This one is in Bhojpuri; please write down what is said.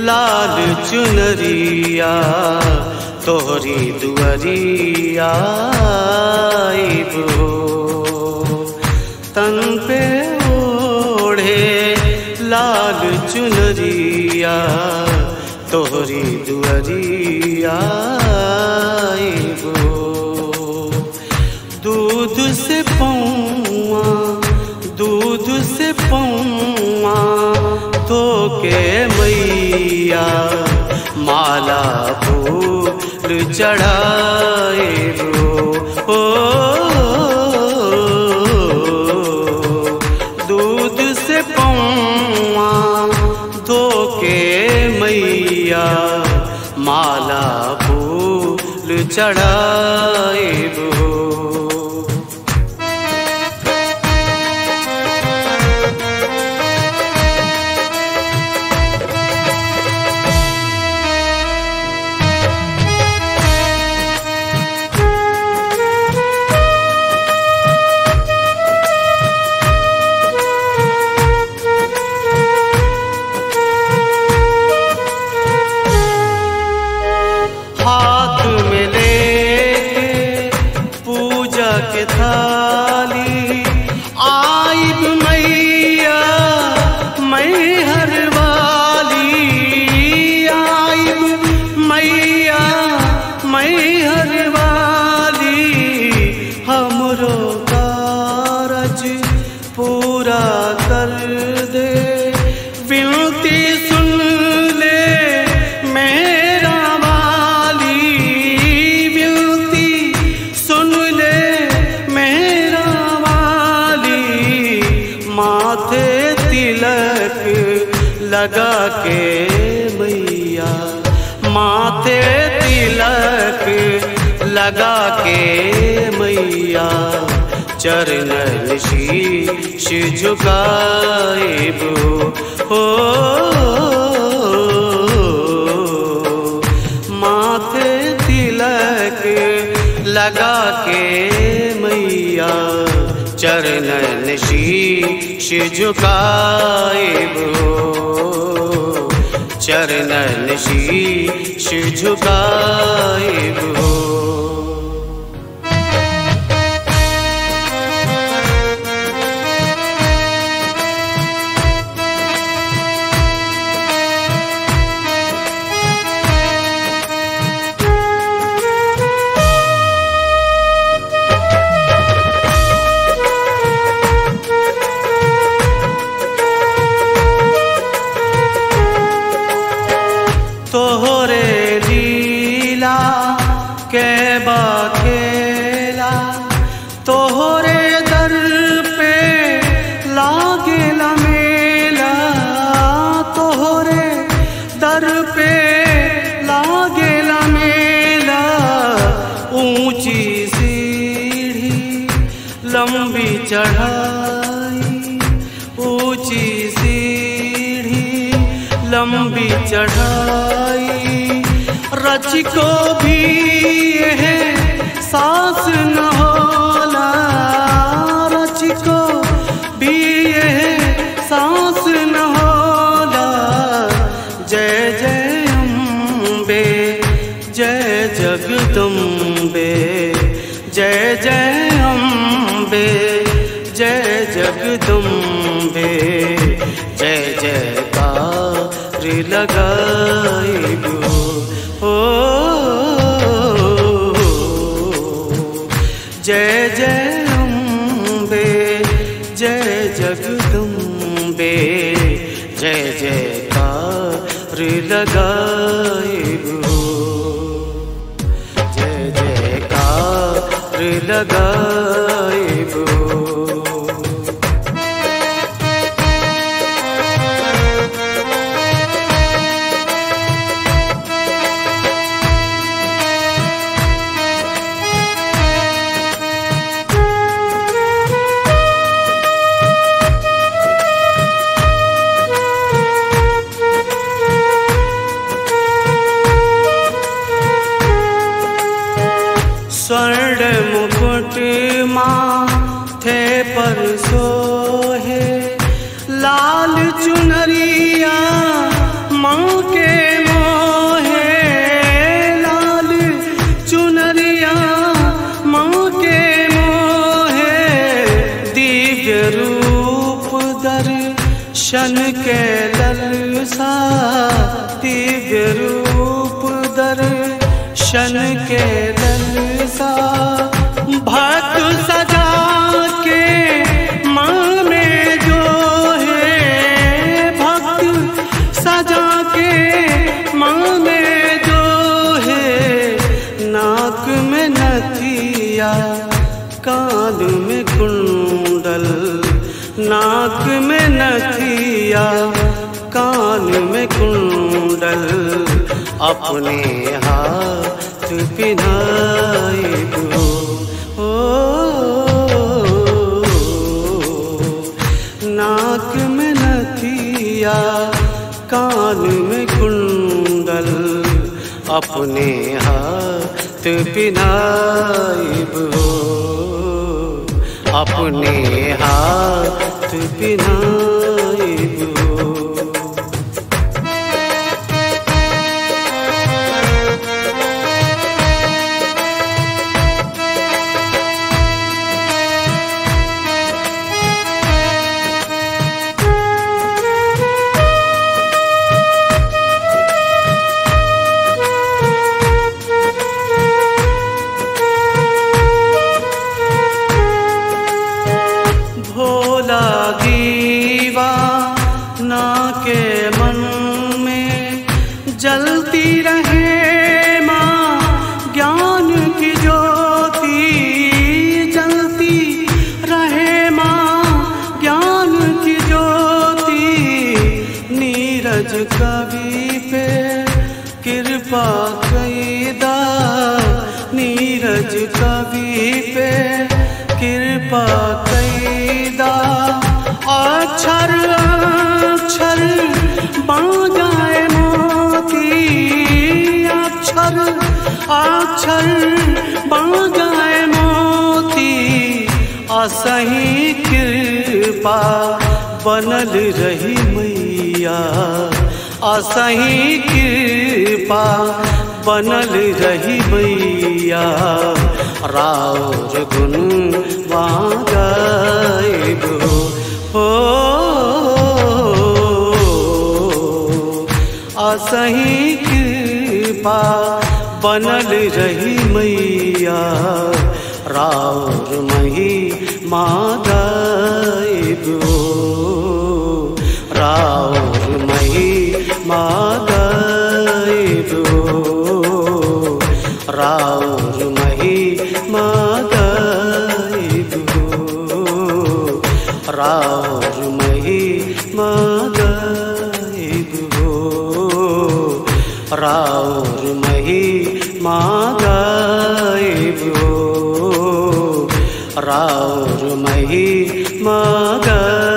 लाल चुनरिया तोहरी दुअरिया आइबो। तन पे ओढ़े लाल चुनरिया तोहरी दुअरिया आइबो। दूध से पौआ धोके मैया माला फूल चढ़ाइबो। ओ दूध से पौआ धोके मैया माला फूल चढ़ाइबो। हाथ में लेके पूजा के थाली आइब मैया मैहर वाली। आइब मैया मैहर वाली हमरो कारज पूरा कर दे। विनती सुन ले मेरा वाली, विनती सुन ले मेरा वाली। माथे तिलक लगा के मैया माथे तिलक लगा के मैया चरणन शीश झुकाइबो। हो माथे तिलक लगा के मैया चरणन शीश झुकाइबो। चरणन शीश झुकाइबो। तोहरे लीला के बाखेला तोहरे दर पे लागेला मेला। तोहरे दर पे लागेला मेला। ऊंची सीढ़ी लंबी चढ़ाई ऊंची सीढ़ी लंबी चढ़ाई। रच को भी यह सांस न होला। रच को भी यह सांस न होला। जय जय अम्बे जय जगदम्बे जय जय अम्बे जय जगदम्बे। जय जयकार लगाइबो। हो जय जय अम्बे जय जगदम्बे जय जयकार लगाइबो। जय जयकार लगाइबो। स्वर्ण मुकुट मा दिव्य रूप दर्शन के ललसा भक्त सजा के माँ में जो है, भक्त सजा के माँ में जो है, नाक में नथिया कान में कुंडल, नाक में नथिया कान में कुंडल, अपने हाथ पिनाए दो। नाक में नथिया कान में कुंडल, अपने हाथ पिनाए दो, अपने हाथ पिनाए दो। भोला दीवाना के मन में जलती रहे माँ ज्ञान की ज्योति, जलती रहे माँ ज्ञान की ज्योति। नीरज कवि पे कृपा कैदा, नीरज कवि पे कृपा कैदा। अक्षर अक्षर बन जाए मोती, अक्षर अक्षर बन जाए मोती। असही कृपा बनल रही मैया, असही कृपा बनल रही मैया। राउर गुण गायब हो, असही कृपा बनल रही मैया। राउर महिमा गायब हो, राउर महिमा गायब हो, राउर महिमा गायब हो, राउर महिमा गायब हो, राउर महिमा गायब हो, राउर महिमा गायब।